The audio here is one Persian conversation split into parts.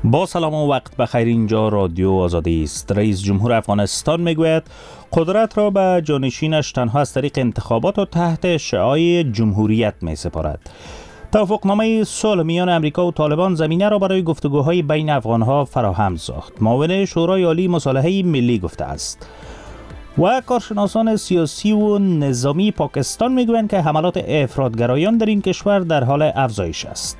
با سلام و وقت بخیر. اینجا رادیو آزادی است. رئیس جمهور افغانستان میگوید قدرت را به جانشینش تنها از طریق انتخابات و تحت شعاع جمهوریت می سپارد. توافقنامه صلح میان امریکا و طالبان زمینه را برای گفتگوهای بین افغانها فراهم ساخت. معاون شورای عالی مصالحه ملی گفته است. و کارشناسان سیاسی و نظامی پاکستان میگویند که حملات افراطگرایان در این کشور در حال افزایش است.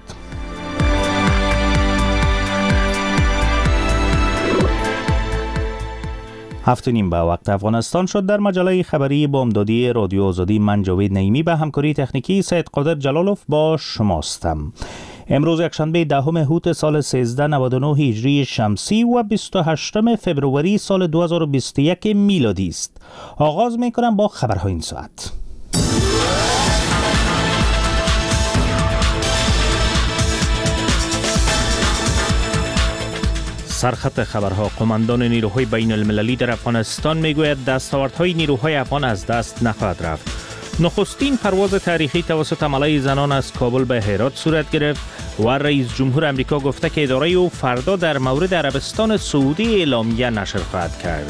7:30 به وقت افغانستان شد. در مجله خبری بامدادی رادیو آزادی من جاوید نعیمی به همکاری تکنیکی سید قادر جلالوف با شماستم. امروز یکشنبه 10 هوت سال 1399 هجری شمسی و 28 فبروری سال 2021 میلادی است. آغاز میکنم با خبرهای این ساعت. سرخط خبرها. قماندان نیروهای بین المللی در افغانستان میگوید دستاوردهای نیروهای افغان از دست نخواهد رفت. نخستین پرواز تاریخی توسط ملای زنان از کابل به هرات صورت گرفت و رئیس جمهور امریکا گفته که اداره او فردا در مورد عربستان سعودی اعلامیه نشر خواهد کرد.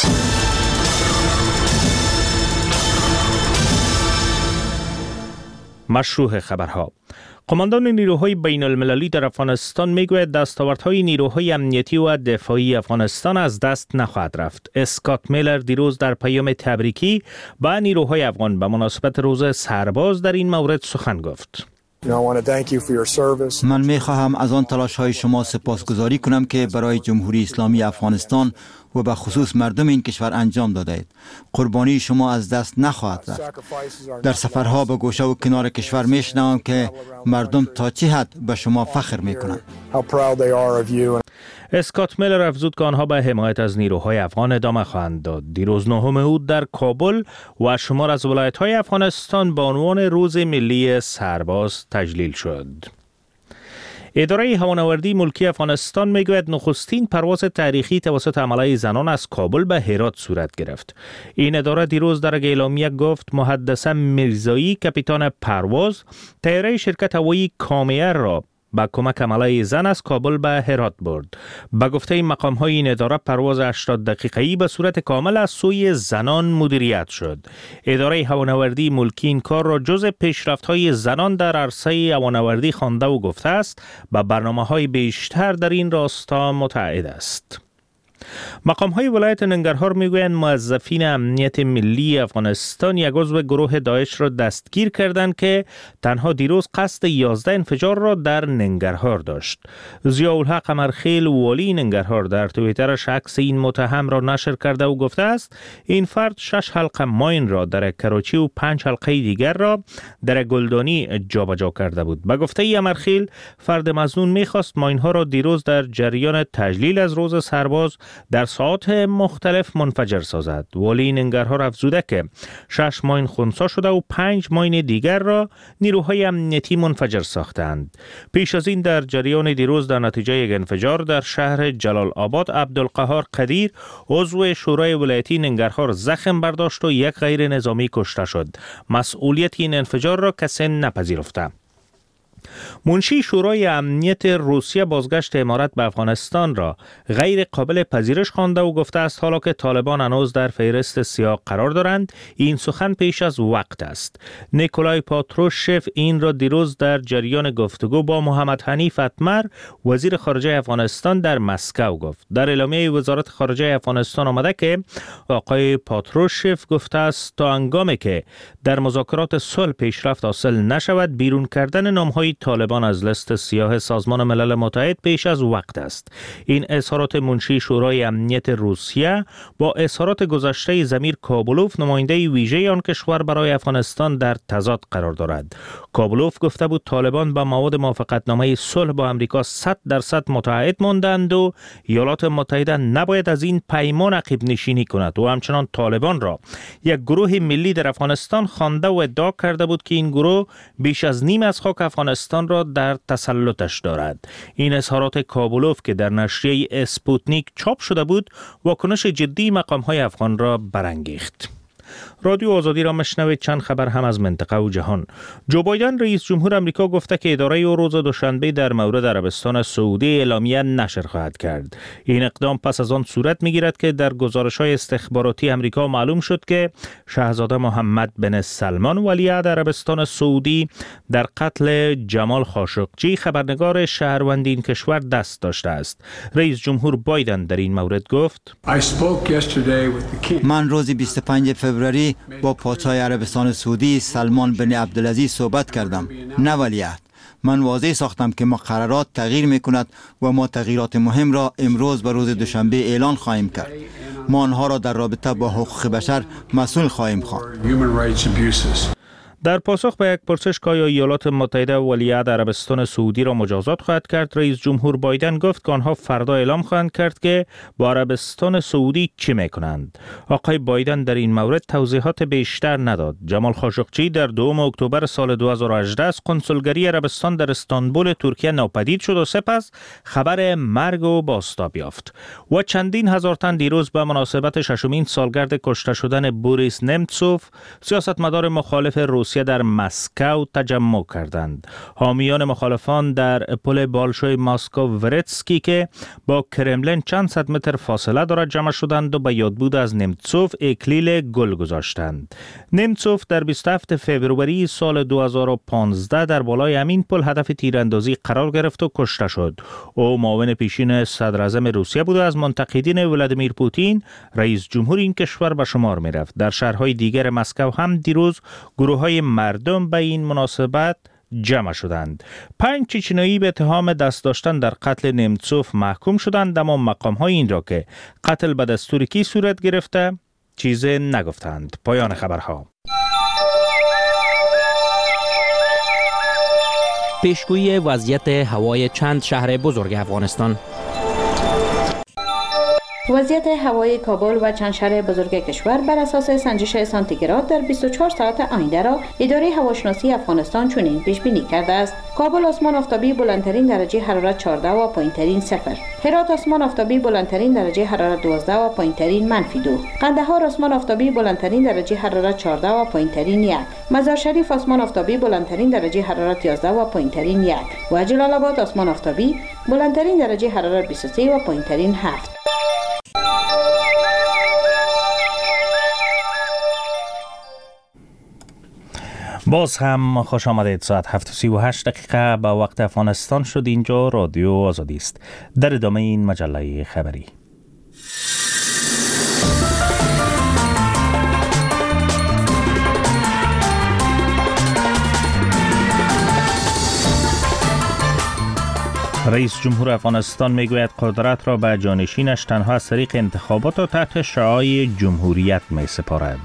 مشروع خبرها. قماندان نیروهای بین المللی در افغانستان میگوید دستاوردهای نیروهای امنیتی و دفاعی افغانستان از دست نخواهد رفت. اسکات میلر دیروز در پیام تبریکی به نیروهای افغان به مناسبت روز سرباز در این مورد سخن گفت. من میخواهم از آن تلاش های شما سپاسگزاری کنم که برای جمهوری اسلامی افغانستان و به خصوص مردم این کشور انجام دادید. قربانی شما از دست نخواهد رفت. در سفرها به گوشه و کنار کشور میشنوم که مردم تا چه حد به شما فخر میکنند. اسکات میلر افزود که آنها به حمایت از نیروهای افغان ادامه خواهند داد. دیروز 9 هوت در کابل و شمار از ولایت‌های افغانستان به عنوان روز ملی سرباز تجلیل شد. اداره هوانوردی ملکی افغانستان میگوید نخستین پرواز تاریخی توسط عمله زنان از کابل به هرات صورت گرفت. این اداره دیروز در اعلامیه گفت محدثه میرزایی کاپیتان پرواز طیاره شرکت هوایی کامیار را با کمک عمله زن از کابل به هرات برد. به گفته مقام‌های این اداره پرواز 80 دقیقه‌ای به صورت کامل از سوی زنان مدیریت شد. اداره هوانوردی ملکی این کار را جزء پیشرفت‌های زنان در عرصه هوانوردی خوانده و گفته است به برنامه‌های بیشتر در این راستا متعهد است. مقام‌های ولایت ننگرهار میگویند موظفین امنیت ملی افغانستان یک عضو گروه داعش را دستگیر کردند که تنها دیروز قصد 11 انفجار را در ننگرهار داشت. ضیاءالحق امرخیل والی ننگرهار در توییترش عکس این متهم را نشر کرده و گفته است این فرد 6 حلقه ماین را در کراچی و 5 حلقه دیگر را در گلدانی جابجا کرده بود. به گفته امرخیل فرد مظنون میخواست ماین ها را دیروز در جریان تجلیل از روز سرباز در ساعات مختلف منفجر سازد. والی ننگرهار افزوده که 6 ماین خنثی شده و 5 ماین دیگر را نیروهای امنیتی منفجر ساختند. پیش از این در جریان دیروز در نتیجه یک انفجار در شهر جلال آباد عبدالقهار قدیر عضو شورای ولایتی ننگرهار زخم برداشت و یک غیر نظامی کشته شد. مسئولیت این انفجار را کسی نپذیرفته. منشی شورای امنیت روسیه بازگشت امارات به افغانستان را غیر قابل پذیرش خوانده و گفته است حالا که طالبان هنوز در فهرست سیاه قرار دارند این سخن پیش از وقت است. نیکولای پاتروشف این را دیروز در جریان گفتگو با محمد حنیف اتمر وزیر خارجه افغانستان در مسکو گفت. در اعلامیه وزارت خارجه افغانستان آمده که آقای پاتروشف گفته است تا هنگامی که در مذاکرات صلح پیشرفت حاصل نشود بیرون کردن نام‌های طالبان از لیست سیاه سازمان ملل متحد پیش از وقت است. این اظهارات منشی شورای امنیت روسیه با اظهارات گذشته ضمیر کابلوف نماینده ویژه آن کشور برای افغانستان در تضاد قرار دارد. کابلوف گفته بود طالبان با مواد موافقتنامه صلح با امریکا 100% متعهد ماندند و ایالات متحده نباید از این پیمان عقب نشینی کند و همچنان طالبان را یک گروه ملی در افغانستان خوانده و ادعا کرده بود که این گروه بیش از نیم از خاک افغانستان را در تسلطش دارد. این اظهارات کابلوف که در نشریه اسپوتنیک چاپ شده بود واکنش جدی مقام‌های افغان را برانگیخت. رادیو آزادی را مشنوید. چند خبر هم از منطقه و جهان. جو بایدن رئیس جمهور آمریکا گفته که اداره او روز دوشنبه در مورد عربستان سعودی اعلامیه نشر خواهد کرد. این اقدام پس از آن صورت میگیرد که در گزارش‌های استخباراتی آمریکا معلوم شد که شاهزاده محمد بن سلمان ولیعهد عربستان سعودی در قتل جمال خاشقجی خبرنگار شهروند این کشور دست داشته است. رئیس جمهور بایدن در این مورد گفت: من روز 25 فوریه با پادشاه عربستان سعودی سلمان بن عبدالعزیز صحبت کردم، نه ولیعهد. من واضح ساختم که مقررات تغییر میکند و ما تغییرات مهم را امروز و روز دوشنبه اعلان خواهیم کرد. ما آنها را در رابطه با حقوق بشر مسئول خواهیم خواند. در پاسخ به یک پرسش که آیا ایالات متحده ولیعهد عربستان سعودی را مجازات خواهد کرد، رئیس جمهور بایدن گفت که آنها فردا اعلام خواهند کرد که با عربستان سعودی چه میکنند. آقای بایدن در این مورد توضیحات بیشتر نداد. جمال خاشقجی در 2 اکتبر سال 2018 از کنسولگری عربستان در استانبول ترکیه ناپدید شد و سپس خبر مرگ او بازتاب یافت. و چندین هزار تن دیروز به مناسبت 6مین سالگرد کشته شدن بوریس نمتسوف، سیاستمدار مخالف روسیه، در مسکو تجمع کردند. حامیان مخالفان در پل بالشوی مسکو ورتسکی که با کرملین چند صد متر فاصله دارد جمع شدند و به یادبود از نمتسوف اکلیل گل گذاشتند. نمتسوف در 27 فوریه سال 2015 در بالای همین پل هدف تیراندازی قرار گرفت و کشته شد. او معاون پیشین صدر اعظم روسیه بود و از منتقدین ولادیمیر پوتین، رئیس جمهور این کشور، به شمار می رفت. در شهرهای دیگر مسکو هم دیروز گروه‌های مردم به این مناسبت جمع شدند. 5 چچنیایی به اتهام دست داشتن در قتل نمتسوف محکوم شدند، اما مقام‌های این را که قتل به دستور کی صورت گرفته چیز نگفتند. پایان خبرها. پیشگویی وضعیت هوای چند شهر بزرگ افغانستان. وضعیت هوای کابل و چند شهر بزرگ کشور بر اساس سنجش سانتیگراد در 24 ساعت آینده را اداره هواشناسی افغانستان چنین پیش بینی کرده است: کابل آسمان آفتابی بلندترین درجه حرارت 14 و پایینترین 0. هرات آسمان آفتابی بلندترین درجه حرارت 12 و پایینترین -2. قندهار آسمان آفتابی بلندترین درجه حرارت 14 و پایینترین 1. مزار شریف آسمان آفتابی بلندترین درجه حرارت 11 و پایینترین 1. و جلال آباد آسمان آفتابی بلندترین درجه حرارت 23 و پایینترین 7. باز هم خوش آمدید. ساعت 7:38 به وقت افغانستان شد. اینجا رادیو آزادی است. در ادامه این مجله خبری. رئیس جمهور افغانستان میگوید قدرت را به جانشینش تنها از طریق انتخابات و تحت شعاع جمهوریت می سپارد.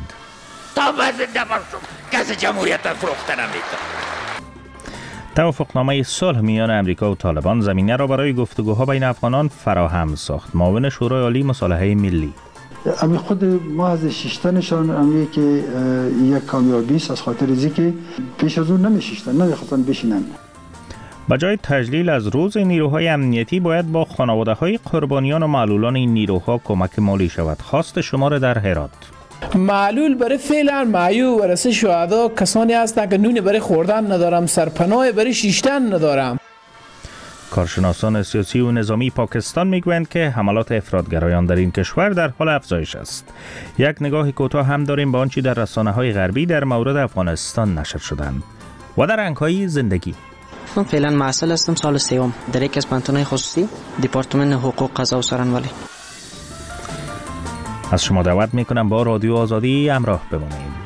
توافقنامه صلح میان امریکا و طالبان زمینه را برای گفتگوها بین افغانان فراهم ساخت. معاون شورای عالی مصالحه ملی: امی خود ما از شیشتنشان امی که یک کامیابی است، از خاطر ازی که پیش از اون نمیشیشتن، نمیخواستن بشینن. بجای تجلیل از روز نیروهای امنیتی باید با خانواده‌های قربانیان و معلولان این نیروها کمک مالی شود. خواست شمار در هرات: معلول برای فعلا معیو ورثه شهدا کسانی هستند که نون برای خوردن ندارم، سرپناه برای شیشتن ندارم. کارشناسان سیاسی و نظامی پاکستان میگویند که حملات افراطگرایان در این کشور در حال افزایش است. یک نگاه کوتاه هم داریم به آنچه در رسانه‌های غربی در مورد افغانستان نشر شدند. و در رنگ‌های زندگی: من فعلا معسل هستم، سال سوم در یک از پانتونهای خصوصی دپارتمان حقوق قضا و سرانولی. از شما دعوت میکنم با رادیو آزادی همراه بمانید.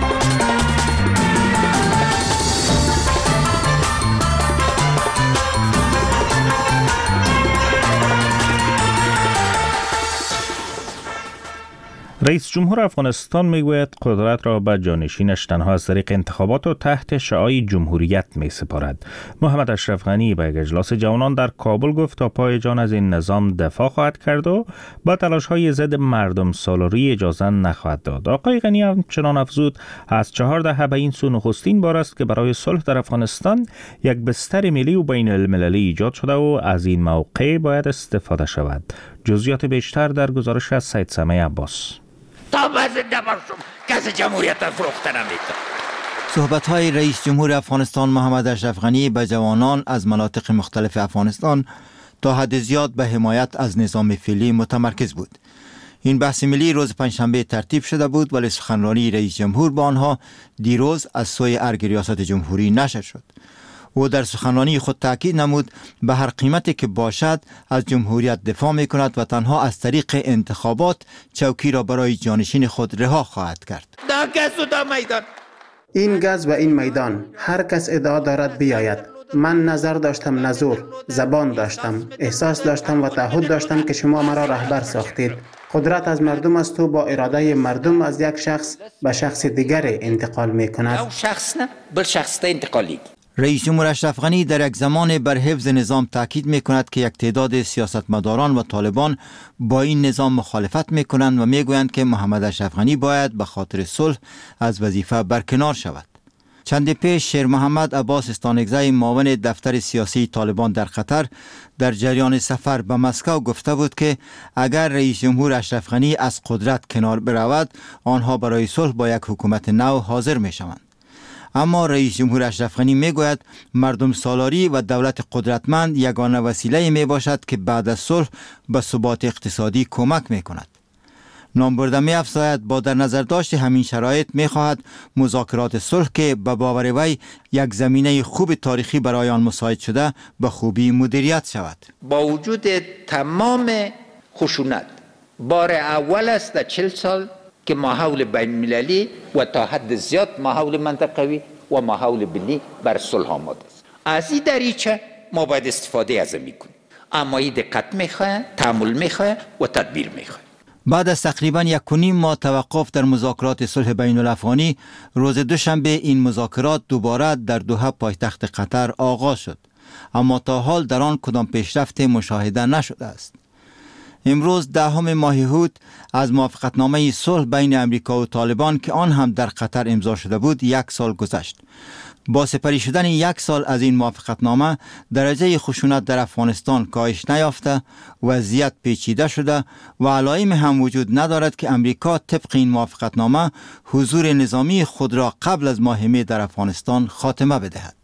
رئیس جمهور افغانستان میگوید قدرت را به جانشینش تنها از طریق انتخابات و تحت شعاع جمهوریت می سپارد. محمد اشرف غنی به یک اجلاس جوانان در کابل گفت تا پای جان از این نظام دفاع خواهد کرد و با تلاش‌های ضد مردم سالاری اجازه نخواهد داد. آقای غنی همچنان افزود از 4 دهه به این سو نخستین بار است که برای صلح در افغانستان یک بستر ملی و بین المللی ایجاد شده و از این موقع باید استفاده شود. جزئیات بیشتر در گزارش از سید سمیع عباس. تا من زنده باشم کسی جمهوریت فروخته نمیکنه. صحبت‌های رئیس جمهور افغانستان محمد اشرف غنی به جوانان از مناطق مختلف افغانستان تا حد زیاد به حمایت از نظام فعلی متمرکز بود. این بحث ملی روز پنجشنبه ترتیب شده بود ولی سخنرانی رئیس جمهور با آنها دیروز از سوی ارگ ریاست جمهوری نشر شد. او در سخنرانی خود تاکید نمود به هر قیمتی که باشد از جمهوریت دفاع می کند و تنها از طریق انتخابات چوکی را برای جانشین خود رها خواهد کرد. این گز و این میدان هر کس ادعا دارد بیاید. من نظر داشتم، نزور، زبان داشتم، احساس داشتم و تعهد داشتم که شما مرا رهبر ساختید. قدرت از مردم است و با اراده مردم از یک شخص به شخص دیگر انتقال می کند. او شخص نه بل شخص انتقالی. رئیس جمهور اشرف غنی در یک زمان بر حفظ نظام تاکید می کند که یک تعداد سیاستمداران و طالبان با این نظام مخالفت می کنند و می گویند که محمد اشرف غنی باید به خاطر صلح از وظیفه برکنار شود. چند پیش شیر محمد عباس استانگزی معاون دفتر سیاسی طالبان در قطر در جریان سفر به مسکو گفته بود که اگر رئیس جمهور اشرف غنی از قدرت کنار برود آنها برای صلح با یک حکومت نو حاضر می شوند. اما رئیس جمهور اشرف غنی می گوید مردم سالاری و دولت قدرتمند یگانه وسیله می باشد که بعد از صلح به ثبات اقتصادی کمک می کند. نامبرده می افزاید با در نظر داشت همین شرایط می خواهد مذاکرات صلح که به باور وی یک زمینه خوب تاریخی برای آن مساعد شده به خوبی مدیریت شود. با وجود تمام خشونت بار اول است در 40 سال که ماحول بین المللی و تا حد زیاد ماحول منطقوی و ماحول بینی بر صلح آماده است. از این دریچه ما باید استفاده از این کنیم، اما این دقت میخواه، تأمل میخواه و تدبیر میخواه. بعد از تقریبا 1.5 ماه توقف در مذاکرات صلح بین الافغانی، روز دوشنبه این مذاکرات دوباره در دوحه پایتخت قطر آغاز شد، اما تا حال در آن کدام پیشرفت مشاهده نشده است. امروز 10 ماه هود از موافقتنامه صلح بین امریکا و طالبان که آن هم در قطر امضا شده بود 1 سال گذشت. با سپری شدن 1 سال از این موافقتنامه درجه خشونت در افغانستان کاهش نیافته، وضعیت پیچیده شده و علائم هم وجود ندارد که امریکا طبق این موافقتنامه حضور نظامی خود را قبل از ماه می در افغانستان خاتمه بدهد.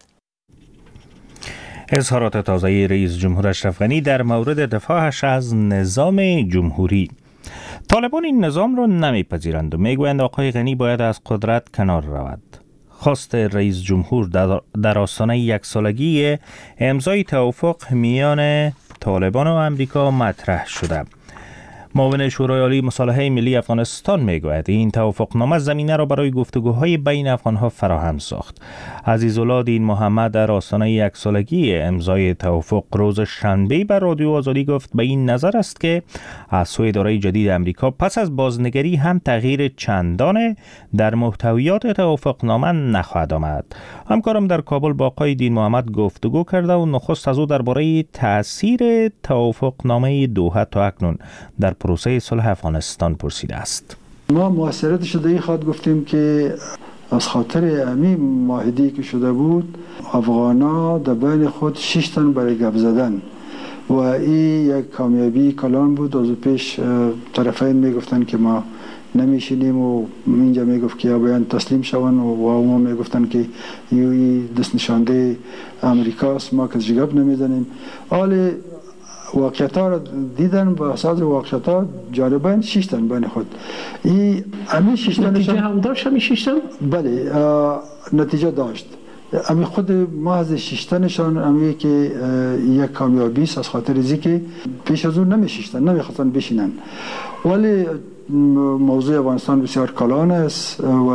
اظهارات تازه رئیس جمهور اشرف غنی در مورد دفاعش از نظام جمهوری. طالبان این نظام را نمیپذیرند و میگویند آقای غنی باید از قدرت کنار رود. خواست رئیس جمهور در آستانه 1 سالگی امضای توافق میان طالبان و امریکا مطرح شده. معاون شورای عالی مصالحه ملی افغانستان میگوید این توافقنامه زمینه را برای گفتگوهای بین افغانها فراهم ساخت. عزیزالله دین محمد در آستانه 1 سالگی امضای توافق روز شنبه بر رادیو آزادی گفت به این نظر است که از سوی اداره جدید امریکا پس از بازنگری هم تغییر چندانه در محتویات توافقنامه نخواهد آمد. همکارم در کابل با آقای دین محمد گفتگو کرده و نخست از او درباره تاثیر توافقنامه دوحه تا اکنون در پروسه صلح افغانستان پرسیده است. ما موثریت شده ای خواهد گفتیم که از خاطر امی معاهده‌ای که شده بود افغانا در بین خود 6 تن برای گپ زدن و این یک کامیابی کلان بود. از پیش طرفین میگفتن که ما نمیشینیم و اینجا میگفت که یا باید تسلیم شون و ما میگفتن که این دست نشانده امریکاست، ما که جگب نمیزنیم. حال واقعیت‌ها را دیدن با اساس واقعیت‌ها جانبین 6 تن بین خود. این همین 6 تنشان نتیجه هم داشت همین 6 تن؟ بله نتیجه داشت. همین خود ما از 6 تنشان همین که یک کامیابی است از خاطر ازی که پیش از اون نمیشیشتن، نمیخواستن بشینن. ولی موضوع افغانستان بسیار کلان است و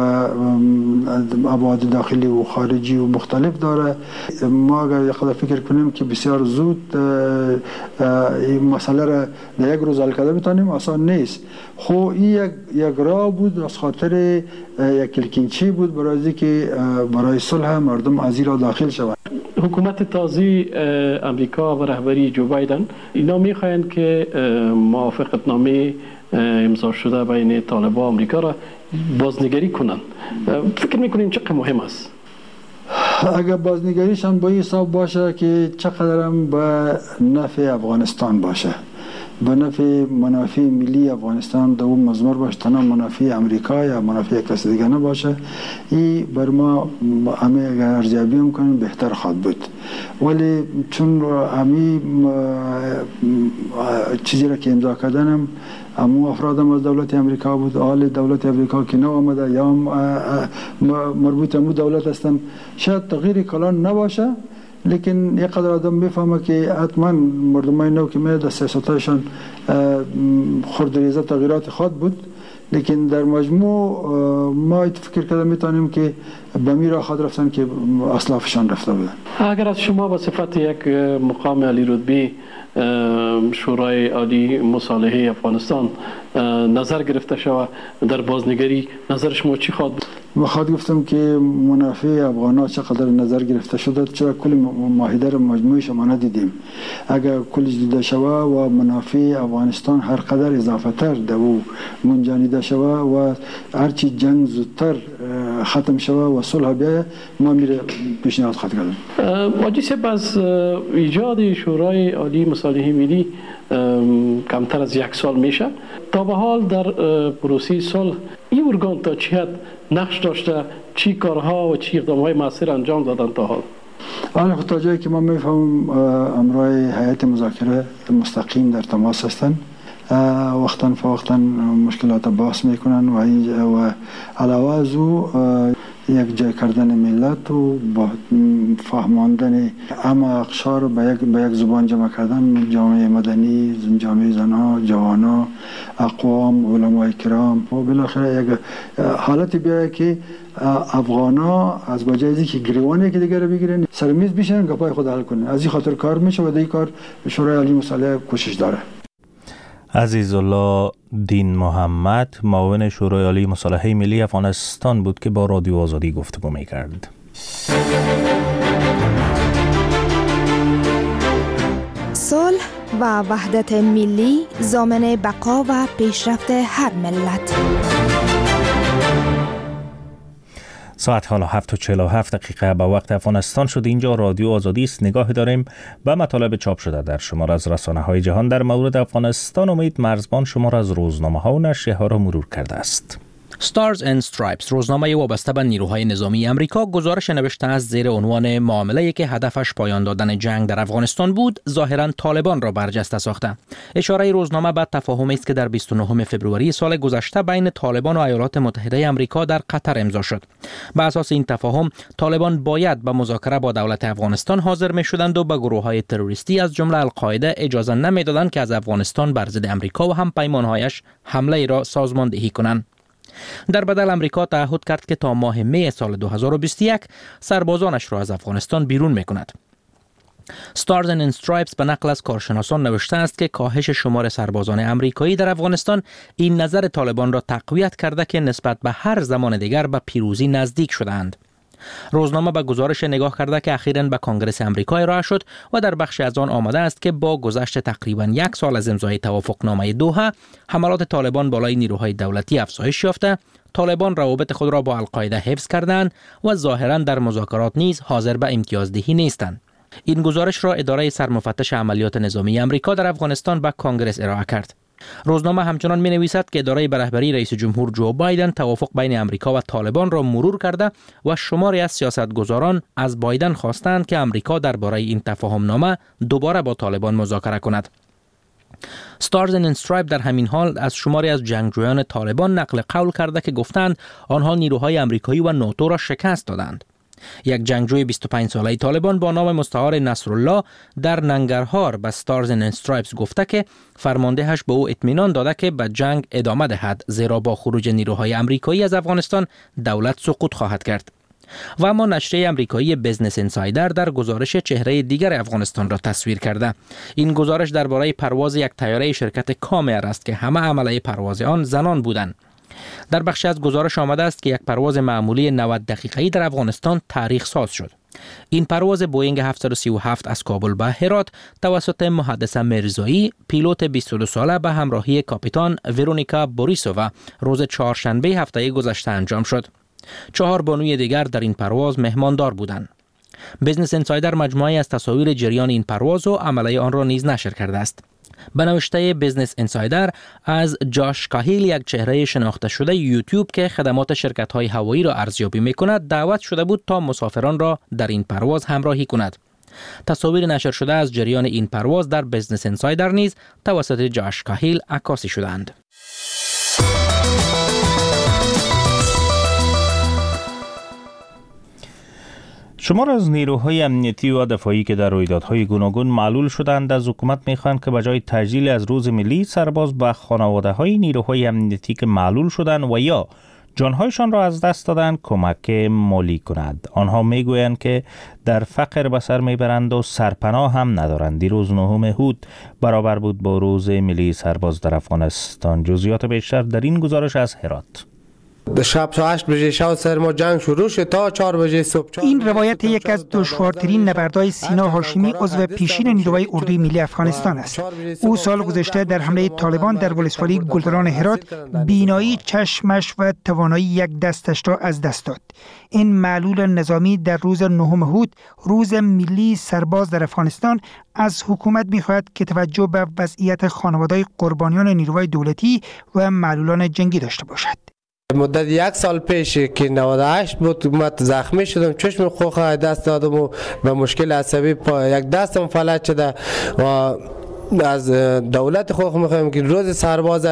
ابعاد داخلی و خارجی و مختلف داره. ما اگر خدا فکر کنیم که بسیار زود این مسئله را در 1 روز حل کرده بتانیم آسان نیست. خو این یک راه بود از خاطر یک کلکینچی بود برای که برای صلح مردم از این را داخل شود. حکومت تازه امریکا و رهبری جو بایدن اینا میخواهند که موافقتنامه امضا شده بین طالبان و امریکا را بازنگری کنند. فکر میکنیم چقدر مهم است؟ اگر بازنگریش هم با حساب باشه که چقدر هم به نفع افغانستان باشه. به نفع منافع ملی افغانستان در اون مضمر باشه، تنها منافع امریکا یا منافع کسی دیگه نباشه. این بر ما همه اگر ارزیابی میکنیم بهتر خواهد بود. ولی چون همه چیزی را که امضا کردنم امو افرادم از دولت امریکا بود، آل دولت امریکا که نو آمده یا مربوط امو دولت هستن، شاید تغییر کلان نباشه، لیکن یک قدر آدم میفهمه که حتما مردمای نو که میاد سیاستاشان خردریزه تغییرات خواهد بود. لیکن در مجموع ما فکر کردم میتونیم که به میرا خود رفتن که اسلافشان رفته بودن. اگر از شما به صفت یک مقام علی رتبه شورای عالی مصالحه افغانستان نظر گرفته شود در بازنگری، نظر شما چی خواهد بود؟ بخواد گفتم که منافع افغان‌ها چقدر نظر گرفته شده، چرا کل معاهده را مجموعش ما ندیدیم. اگر کلش دیده شود و منافع افغانستان هر قدر اضافه تر در او منجانیده شود و هرچی جنگ زودتر ختم شود و صلح بیاید، ما میره پیشنهاد خواهد کردم. حاجی صاحب، از ایجاد شورای عالی مصالحه ملی کمتر از یک سال میشه. تا به حال در پروسه صلح این ارگان تا چه حد نقش داشته، چی کارها و چی اقدامهای موثر انجام دادن تا حال؟ آن تا جایی که ما میفهمم امروی هیئت مذاکره مستقیم در تماس هستند، وقتا فوقتا مشکلات بحث میکنن و علاوه از او یک جای کردن ملت و با فهماندن اما اقشار به یک زبان جمع کردن، جامعه مدنی، جامعه زنها، جوانها، اقوام، علماء کرام و بالاخره یک حالتی بیاید که افغانا از بجای که گریوانی که دیگر بگیرن سر میز بشینن گپای خود حل کنن. از این خاطر کار میشه و این کار شورای عالی مصالحه کوشش داره. عزیزالله دین محمد، معاون شورای عالی مصالحه ملی افغانستان بود که با رادیو آزادی گفتگو می‌کرد. صلح و وحدت ملی ضامن بقا و پیشرفت هر ملت. ساعت حالا 7:47 به وقت افغانستان شد. اینجا رادیو آزادی است. نگاه داریم به مطالب چاپ شده در شمار از رسانه‌های جهان در مورد افغانستان. امید مرزبان شمار از روزنامه‌ها و نشریه‌ها را مرور کرده است. Stars and Stripes روزنامه وابسته به نیروهای نظامی امریکا گزارش نوشته است زیر عنوان معامله‌ای که هدفش پایان دادن جنگ در افغانستان بود، ظاهراً طالبان را برجسته ساخته. اشاره روزنامه به تفاهمی است که در 29 فوریه سال گذشته بین طالبان و ایالات متحده امریکا در قطر امضا شد. بر اساس این تفاهم، طالبان باید به مذاکره با دولت افغانستان حاضر می‌شدند و به گروه‌های تروریستی از جمله القاعده اجازه نمی‌دادند که از افغانستان بر ضد امریکا و هم پیمان‌هایش حمله را سازماندهی کنند. در بدل امریکا تعهد کرد که تا ماه می سال 2021 سربازانش را از افغانستان بیرون می‌کند. Stars and Stripes به نقل از کارشناسان نوشته است که کاهش شمار سربازان امریکایی در افغانستان این نظر طالبان را تقویت کرده که نسبت به هر زمان دیگر به پیروزی نزدیک شدند. روزنامه به گزارش نگاه کرده که اخیراً به کنگره امریکا ارائه شد و در بخش از آن آمده است که با گذشت تقریباً یک سال از امضای توافقنامه دوحه، حملات طالبان بالای نیروهای دولتی افزایش یافته، طالبان روابط خود را با القاعده حفظ کردند و ظاهراً در مذاکرات نیز حاضر به امتیازدهی نیستند. این گزارش را اداره سرمفتش عملیات نظامی امریکا در افغانستان به کنگره ارائه کرد. روزنامه همچنان می نویسد که اداره به رهبری رئیس جمهور جو بایدن توافق بین امریکا و طالبان را مرور کرده و شماری از سیاستگزاران از بایدن خواستند که امریکا درباره این تفاهم نامه دوباره با طالبان مذاکره کند. Stars and Stripes در همین حال از شماری از جنگجویان طالبان نقل قول کرده که گفتند آنها نیروهای امریکایی و ناتو را شکست دادند. یک جنگجوی 25 ساله طالبان با نام مستعار نصرالله در ننگرهار به Stars and Stripes گفته که فرماندهش به او اطمینان داده که به جنگ ادامه دهد، زیرا با خروج نیروهای امریکایی از افغانستان دولت سقوط خواهد کرد. و اما نشریه امریکایی بزنس انسایدر در گزارش چهره دیگر افغانستان را تصویر کرده. این گزارش درباره پرواز یک طیاره شرکت کام ایر است که همه عمله پرواز آن زنان بودند. در بخش از گزارش آمده است که یک پرواز معمولی 90 دقیقه‌ای در افغانستان تاریخ ساز شد. این پرواز بوئینگ 737 از کابل به هرات توسط مهندس مرزایی، پیلوت 22 ساله به همراهی کاپیتان ورونیکا بوریسووا روز چهارشنبه هفته گذشته انجام شد. 4 بانوی دیگر در این پرواز مهماندار بودند. بزنس انسایدر مجموعه از تصاویر جریان این پرواز و عمله آن را نیز نشر کرده است. به نوشته بیزنس انسایدر از جاش کاهیل، یک چهره شناخته شده یوتیوب که خدمات شرکت‌های هوایی را ارزیابی می‌کند، دعوت شده بود تا مسافران را در این پرواز همراهی کند. تصاویر نشر شده از جریان این پرواز در بیزنس انسایدر نیز توسط جاش کاهیل عکاسی شدند. شمار از نیروهای امنیتی و دفاعی که در رویدادهای گوناگون معلول شدند از حکومت می‌خواهند که بجای تجلیل از روز ملی سرباز به خانواده‌های نیروهای امنیتی که معلول شدند و یا جانهایشان را از دست دادند کمک مالی کند. آنها میگویند که در فقر به سر میبرند و سرپناه هم ندارند. دیروز 9 هود برابر بود با روز ملی سرباز در افغانستان. جزئیات بیشتر در این گزارش از هرات. شب تا 8 بجه شب سر ما جنگ شروع شد تا 4 بجه صبح. این روایت یک از دشوارترین نبردهای سینا هاشمی عضو پیشین نیروهای اردوی ملی افغانستان است. او سال گذشته در حمله طالبان در ولسوالی گلدران هرات بینایی چشمش و توانایی یک دستش را از دست داد. این معلول نظامی در روز 9 هود روز ملی سرباز در افغانستان از حکومت می‌خواهد که توجه به وضعیت خانواده‌های قربانیان نیروهای دولتی و معلولان جنگی داشته باشد. مدت 1 سال پیش که 98 بود من زخمی شدم، چشم خوخه دست دادم و به مشکل عصبی یک دستم فلج شده و از دولت خوخ میخوایم که روز سرباز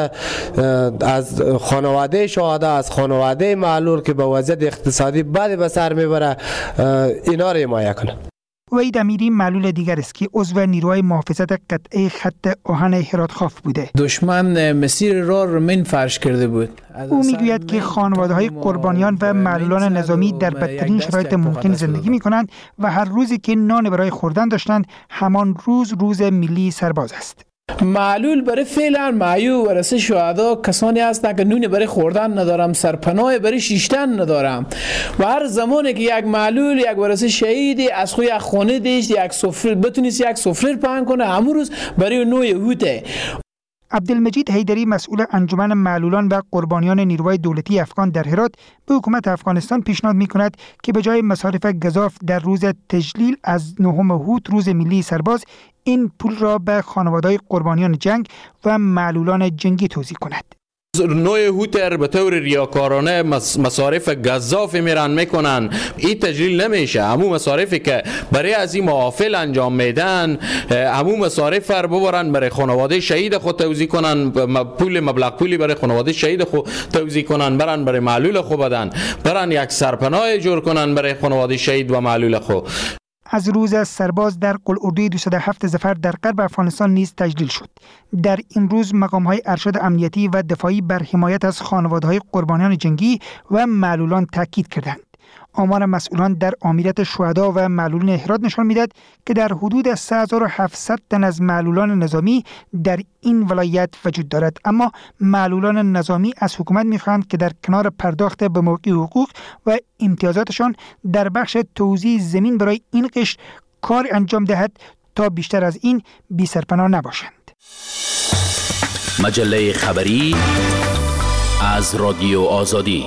از خانواده شهدا، از خانواده معلول که به وضعیت اقتصادی بعد به سر میبره اینا رو حمایت کنه. وحید امیری معلول دیگر است که عضو نیروهای محافظت قطعه خط آهن هرات خاف بوده. دشمن مسیر راه رو من فرش کرده بود. او میگوید که خانواده‌های قربانیان و معلولان نظامی در بدترین شرایط ممکن زندگی می‌کنند و هر روزی که نان برای خوردن داشتند همان روز ملی سرباز است. معلول برای فعلا معیوب ورثه شهدا کسانی هستند که نون برای خوردن ندارم، سرپناه برای شیشتن ندارم و هر زمانی که یک معلول یک ورثه شهیدی از خوی خانه دیش یک سفره بتونیست یک سفره پهن کنه همون روز برای نوع هوته. عبدالمجید حیدری مسئول انجمن معلولان و قربانیان نیروهای دولتی افغان در هرات به حکومت افغانستان پیشنهاد می‌کند که به جای مصارف گزاف در روز تجلیل از 9 هود روز ملی سرباز این پول را به خانواده‌های قربانیان جنگ و معلولان جنگی توزیع کند. نوع هوتر به طور ریاکارانه مصارف گزاف میرن میکنن. این تجلیل نمیشه. همون مصارفی که برای از این محافل انجام میدن همون مصارف رو ببرن برای خانواده شهید خود توزیع کنن، مبلغ پولی برای خانواده شهید خود توزیع کنن، برن برای معلول خود بدن، برن یک سرپناه جور کنن برای خانواده شهید و معلول خود. از روز سرباز در قلعه‌اردوی 207 ظفر در غرب افغانستان نیز تجلیل شد. در این روز مقام‌های ارشد امنیتی و دفاعی بر حمایت از خانواده‌های قربانیان جنگی و معلولان تاکید کردند. آمار مسئولان در آمریت شهدا و معلولان هرات نشان می‌دهد که در حدود 3700 تن از معلولان نظامی در این ولایت وجود دارد، اما معلولان نظامی از حکومت می‌خواهند که در کنار پرداخت به موقع حقوق و امتیازاتشان در بخش توزیع زمین برای این قشر کار انجام دهد تا بیشتر از این بی سرپناه نباشند. مجله خبری از رادیو آزادی.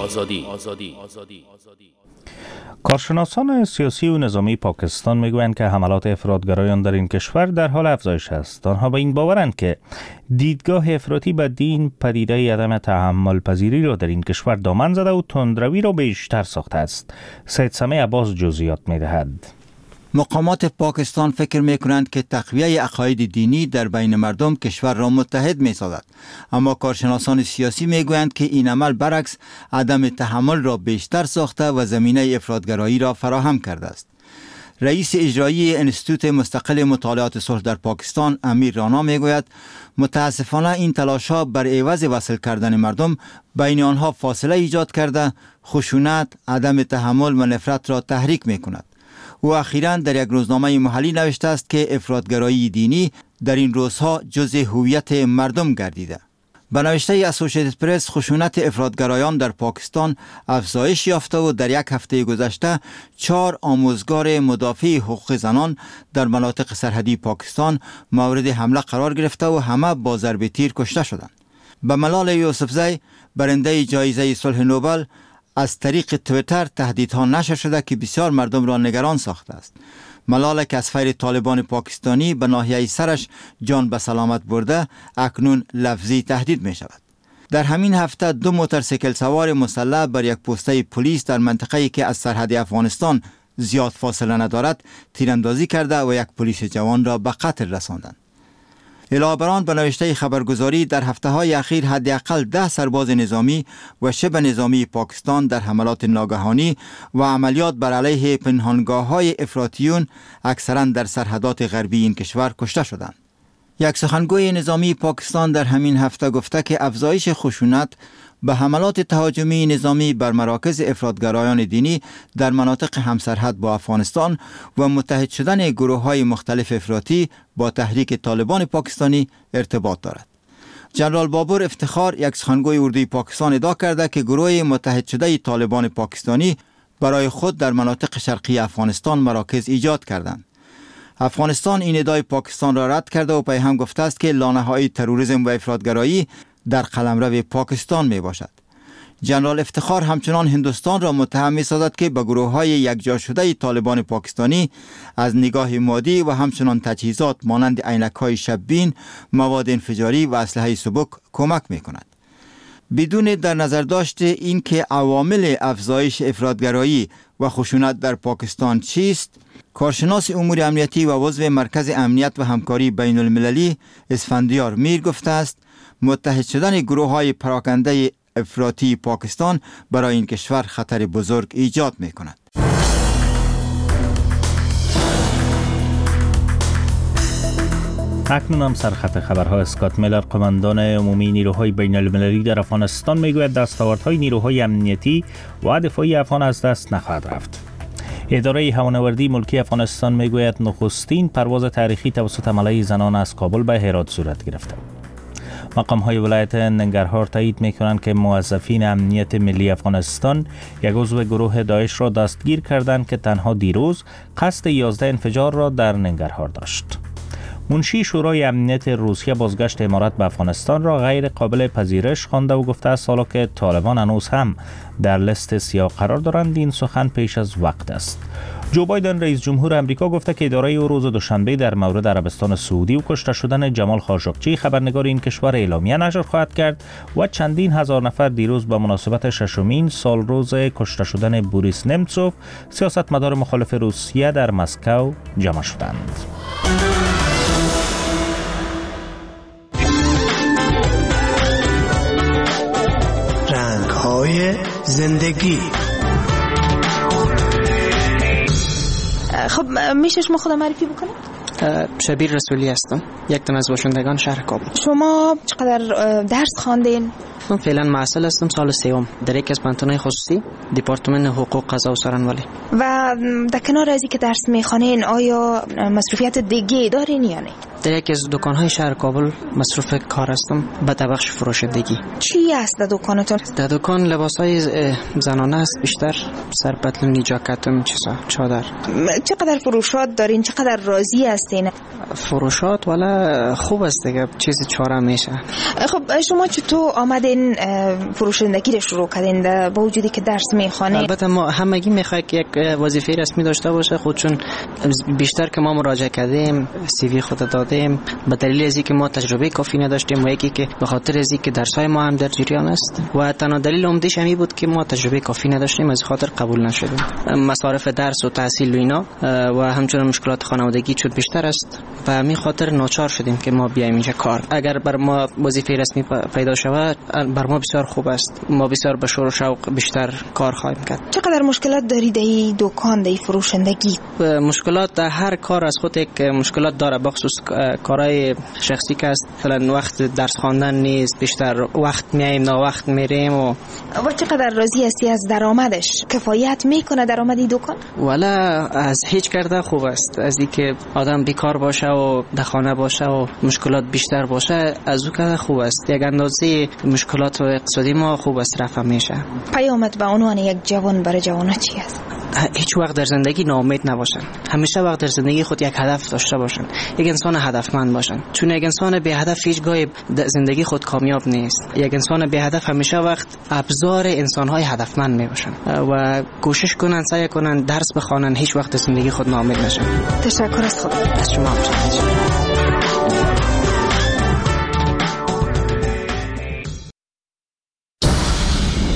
کارشناسان سیاسی و نظامی پاکستان میگویند که حملات افراطگرایان در این کشور در حال افزایش است. آنها به این باورند که دیدگاه افراطی به دین پدیده عدم تحمل پذیری را در این کشور دامن زده و تندروی را بیشتر ساخته است. سید سمیع عباس جزئیات میدهد. مقامات پاکستان فکر می کنند که تقویه عقاید دینی در بین مردم کشور را متحد می سازد، اما کارشناسان سیاسی می گویند که این عمل برعکس عدم تحمل را بیشتر ساخته و زمینه افراطگرایی را فراهم کرده است. رئیس اجرایی انستیتوت مستقل مطالعات صلح در پاکستان امیر رانا می گوید متاسفانه این تلاش‌ها بر عوض وصل کردن مردم بین آنها فاصله ایجاد کرده، خشونت، عدم تحمل و نفرت را تحریک می کند. او اخیراً در یک روزنامه محلی نوشته است که افراطگرایی دینی در این روزها جزء هویت مردم گردیده. به نوشته اسوسییتد پرس خشونت افراطگرایان در پاکستان افزایش یافته و در یک هفته گذشته 4 آموزگار مدافع حقوق زنان در مناطق سرحدی پاکستان مورد حمله قرار گرفته و همه با ضرب تیر کشته شدند. به ملال یوسفزی برنده جایزه صلح نوبل از طریق توییتر تهدیدها نشر شده که بسیار مردم را نگران ساخته است. ملال که از فیر طالبان پاکستانی به ناحیه سرش جان به سلامت برده، اکنون لفظی تهدید می شود. در همین هفته 2 موتورسیکل سوار مسلح بر یک پسته پلیس در منطقه‌ای که از سرحد افغانستان زیاد فاصله ندارد تیراندازی کرده و یک پلیس جوان را به قتل رساندند. علاوه بر آن به نوشته خبرگزاری در هفته‌های اخیر حداقل 10 سرباز نظامی و شبه نظامی پاکستان در حملات ناگهانی و عملیات بر علیه پنهانگاه‌های افراطیون اکثراً در سرحدات غربی این کشور کشته شدند. یک سخنگوی نظامی پاکستان در همین هفته گفته که افزایش خشونت به حملات تهاجمی نظامی بر مراکز افراطگرایان دینی در مناطق همسرحد با افغانستان و متحد شدن گروه‌های مختلف افراطی با تحریک طالبان پاکستانی ارتباط دارد. جنرال بابر افتخار، یک سخنگوی اردوی پاکستان، ادعا کرده که گروه متحد شده طالبان پاکستانی برای خود در مناطق شرقی افغانستان مراکز ایجاد کردند. افغانستان این ادعای پاکستان را رد کرده و پیهم گفته است که لانه‌های تروریسم و افراطگرایی در قلمرو پاکستان می باشد. جنرال افتخار همچنان هندوستان را متهم می سازد که به گروه‌های یکجا شده طالبان پاکستانی از نگاه مادی و همچنان تجهیزات مانند عینک‌های شب‌بین، مواد انفجاری و اسلحه سبک کمک می کند. بدون در نظر داشت این که عوامل افزایش افراطگرایی و خشونت در پاکستان چیست، کارشناس امور امنیتی و عضو مرکز امنیت و همکاری بین المللی اسفندیار میر گفته است متحد شدن گروه‌های پراکنده افراطی پاکستان برای این کشور خطر بزرگ ایجاد می کند. اکنون هم سرخط خبرها. اسکات میلر، قماندان عمومی نیروهای بین المللی در افغانستان، میگوید دستاوردهای نیروهای امنیتی و دفاعی افغان از دست نخواهد رفت. اداره هوانوردی ملکی افغانستان میگوید نخستین پرواز تاریخی توسط ملای زنان از کابل به هرات صورت گرفته. مقام‌های ولایت ننگرهار تایید می‌کنند که موظفین امنیت ملی افغانستان یک عضو گروه داعش را دستگیر کردند که تنها دیروز قصد 11 انفجار را در ننگرهار داشت. منشی شورای امنیت روسیه بازگشت امارات به افغانستان را غیر قابل پذیرش خوانده و گفته است حالا که طالبان هنوز هم در لیست سیاه قرار دارند این سخن پیش از وقت است. جو بایدن رئیس جمهور امریکا گفته که اداره او روز دوشنبه در مورد عربستان سعودی و کشته شدن جمال خاشقچی خبرنگار این کشور اعلامیه نشر خواهد کرد و چندین هزار نفر دیروز به مناسبت 6مین سالروز کشته شدن بوریس نمتسوف سیاستمدار مخالف روسیه در مسکو جمع شدند. رنگ‌های زندگی. خب میشه شما خودم معرفی بکنید؟ شبیر رسولی هستم، یک تن از باشندگان شهر کابل. شما چقدر درس خواندین؟ من فعلا معسل هستم، سال سوم در یک از پانتونای خصوصی دپارتمان حقوق قضا و سرانولی. و در کنار از اینکه درس میخوانین آیا مصروفیت دیگه دارین یا نه؟ در یک از دکان‌های شهر کابل مصروف کار هستم به بخش فروشندگی. چی است در دکانتون؟ در دکان لباس‌های زنانه است، بیشتر سرپتلونی، جاکتم، چادر. چقدر فروشات دارین؟ چقدر راضی هستین؟ فروشات والا خوب است دیگه، چیزی چاره میشه. خب شما چطور آمدین فروشندگی رو شروع کردین با وجودی که درس میخوانید؟ البته ما همگی میخواد که یک وظیفه رسمی داشته باشه، خود چون بیشتر که ما مراجعه کردیم، سی وی خود دادیم، به دلیل از اینکه ما تجربه کافی نداشتیم و یکی که به خاطر از اینکه درس‌های ما هم در جریان است و تنها دلیل عمده‌اش همین بود که ما تجربه کافی نداشتیم، از خاطر قبول نشدیم. مصارف درس و تحصیل و اینا و همچنین مشکلات خانوادگی چون بیشتر است و همین خاطر ناچار شدیم که ما بیایم اینجا کار. اگر بر ما وظیفه رسمی پیدا شود بر ما بسیار خوب است، ما بسیار به شور و شوق بیشتر کار خواهیم کرد. چقدر مشکلات دارید این دکان، در فروشندگی؟ مشکلات در هر کار از خود یک مشکلات داره، بخصوص کارهای شخصی که است، مثلا وقت درس خواندن نیست، بیشتر وقت میایم نه وقت میریم. و چقدر راضی هستی از درآمدش؟ کفایت میکنه درآمد این دکان؟ والا از هیچ کرده خوب است، از اینکه آدم بیکار باشه و در خانه باشه و مشکلات بیشتر باشه از او کرده خوب است. یک اندازه مشکلات مشکلات اقتصادی ما خوب از رفع میشه. پیامت به عنوان یک جوان برای جوان‌ها چی است؟ هیچ وقت در زندگی ناامید نباشن. همیشه وقت در زندگی خود یک هدف داشته باشن. یک انسان هدفمند باشن. چون یک انسان بی هدف هیچ گاهی در زندگی خود کامیاب نیست. یک انسان بی هدف همیشه وقت ابزار انسان‌های هدفمند میباشن و کوشش کنن، سعی کنن، درس بخوانن، هیچ وقت در زندگی خود ناامید نشن. تشکر از خود. از شما.